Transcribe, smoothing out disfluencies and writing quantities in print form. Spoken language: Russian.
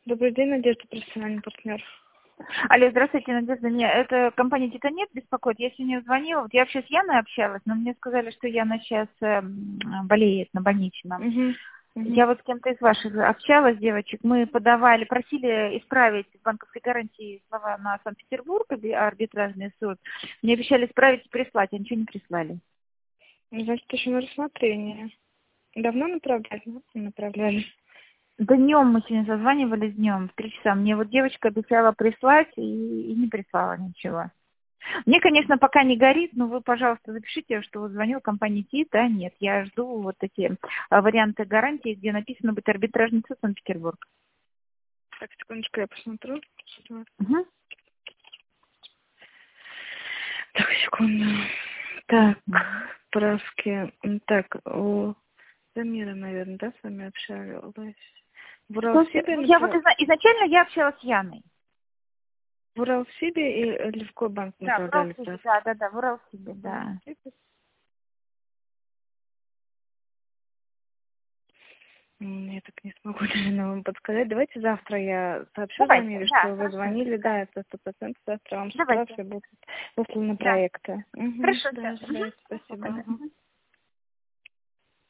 Добрый день, Надежда, профессиональный партнер. Алло, здравствуйте, Надежда. Меня это компания Титанет беспокоит. Я сегодня звонила. Вот я вообще с Яной общалась, но мне сказали, что Яна сейчас болеет на больничном. Я вот с кем-то из ваших общалась, девочек. Мы подавали, просили исправить в банковской гарантии слова на Санкт-Петербург, арбитражный суд. Мне обещали исправить и прислать, а ничего не прислали. Значит, еще на рассмотрение. Давно направляли? Направляли. Днем мы сегодня созванивались, днем, в 3 часа. Мне вот девочка обещала прислать и не прислала ничего. Мне, конечно, пока не горит, но вы, пожалуйста, запишите, что вот звонил компания Тита. Нет, я жду вот эти варианты гарантии, где написано будет арбитражный суд Санкт-Петербург. Так, секундочку, я посмотрю. Угу. Так, секунду. Так, справки. Так, у Замира, наверное, да, с вами общалась? В Уралсибе, Я вот изначально я общалась с Яной. в Уралсибе или в какой банк Да, в направляли Уралсибе, справки? да, в Уралсибе, да. Я так не смогу, наверное, вам подсказать. Давайте завтра я сообщу Давайте, Замире, да, что вы хорошо. звонили. Да, это 100%. Завтра вам Давайте. справки будут высланы Да. проекты. Хорошо, Да, все. давайте, Пока, спасибо. да.